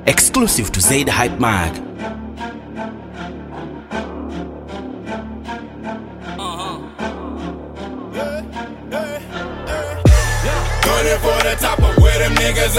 Exclusive to Zaid Hype Mag. Gunning for the top, but where them niggas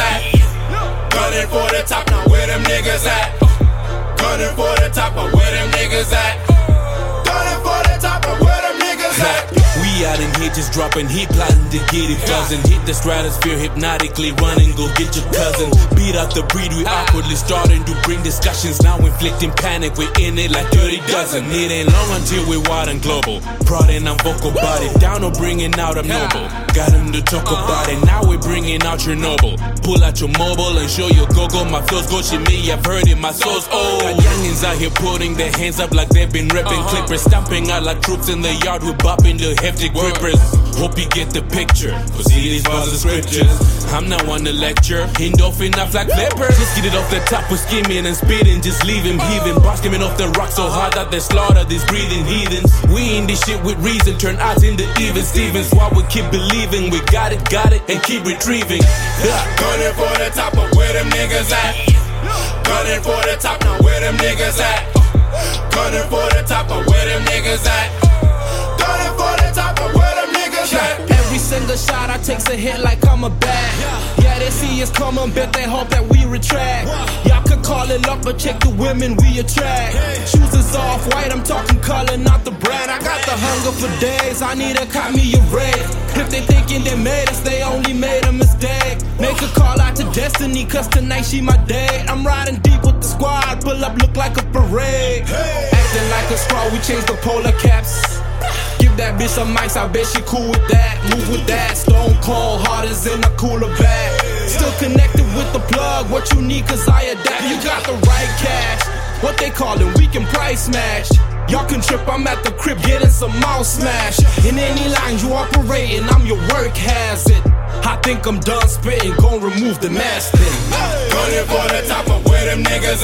at? Gunning for the top, now where them niggas at? Gunning for the top, but where them niggas at? Gunning for the top, but where them niggas at? We out in here just dropping heat, plotting to get it buzzing. Hit the stratosphere, hypnotically running, go get your cousin. Beat out the breed, we awkwardly starting to bring discussions. Now inflicting panic, we're in it like 30 dozen. It ain't long until we're wide and global. Prodding I'm vocal body, down or bringing out a noble. Got him to talk about it, now we're bringing out Chernobyl. Pull out your mobile and show your go-go. My flows go shimmy, I've heard it, my soul's old. Got youngins out here putting their hands up like they've been repping clippers. Stomping out like troops in the yard, we're bopping the hefty grippers. Hope you get the picture, cause see these bars of scriptures. I'm not one to lecture, endorphin off like flippers. Just get it off the top, we're skimming and spitting. Just leave him heaving, boss skimming off the rock so hard that they slaughter these breathing heathens. We in this shit with reason, turn odds into even Stevens. While we keep believing, we got it, and keep retrieving. Gunning for the top, but where them niggas at? Gunning for the top, now where them niggas at? Gunning for the top, but where them niggas at? Gunning for the top, but where them niggas at? Every single shot I takes a hit like I'm a bat. Yeah, they see us coming, bet they hope that we retract. Y'all could call it luck, but check the women we attract. Shoes is off white, I'm talking color, not the brand. I got the hunger for days, I need a cop me a raid. If they thinking they made us, they only made a mistake. Make a call out to destiny, cause tonight she my date. I'm riding deep with the squad, pull up, look like a parade. Acting like a straw, we changed the polar caps. Give that bitch some mics, I bet she cool with that. Move with that, stone cold, hard as in a cooler bag. Still connected with the plug, what you need cause I adapt. You got the right cash, what they callin', we can price match. Y'all can trip, I'm at the crib getting some mouse smash. In any line you operating, I'm your work hazard. I think I'm done spitting, gon' remove the mask then. Gunning for the top, but where them niggas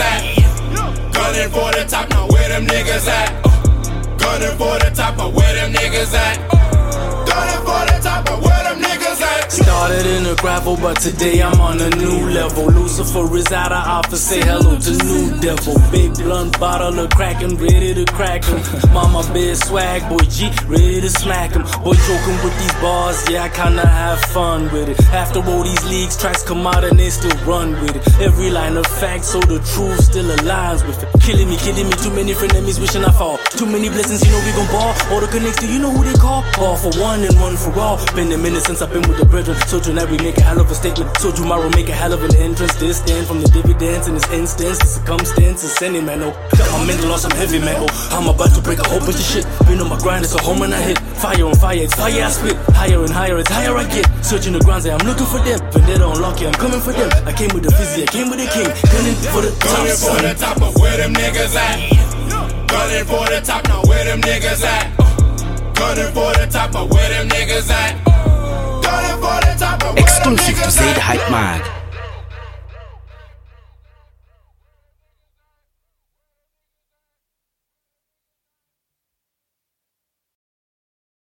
at? Gunning for the top, now where them niggas at? Gunning for the top, but where them niggas at? Gunning for the top, but where them niggas at? Started in the gravel, but today I'm on a new level. Lucifer is out of office, say hello to new devil. Big blunt bottle of crackin', ready to crack 'em. Mama bed swag, boy G, ready to smack 'em. Boy joking with these bars, yeah I kinda have fun with it. After all these leagues, tracks come out and they still run with it. Every line of fact, so the truth still aligns with it. Killing me, kidding me, too many frenemies wishing I fall. Too many blessings, you know we gon' ball. All the connects, do you know who they call? All for one and one for all. Been a minute since I've been with the brethren. So tonight we make a hell of a statement. So tomorrow make a hell of an entrance. This stand from the dividends in this instance. The circumstances sending man, oh. Got my mental on some heavy metal. I'm about to break a whole bunch of shit. Been on my grind, it's a home and I hit. Fire on fire, it's fire I spit. Higher and higher, it's higher I get. Searching the ground, say I'm looking for them. Vendetta on lock, yeah, I'm coming for them. I came with the fizzy, I came with the king. Gunning for the top, Gunning for the top, but where them niggas at? Gunning for the top, now where them niggas at? Gunning for the top, but where them niggas at? Gunning for the top, but where them Exclusive to niggas Zaid at? Hype Mag.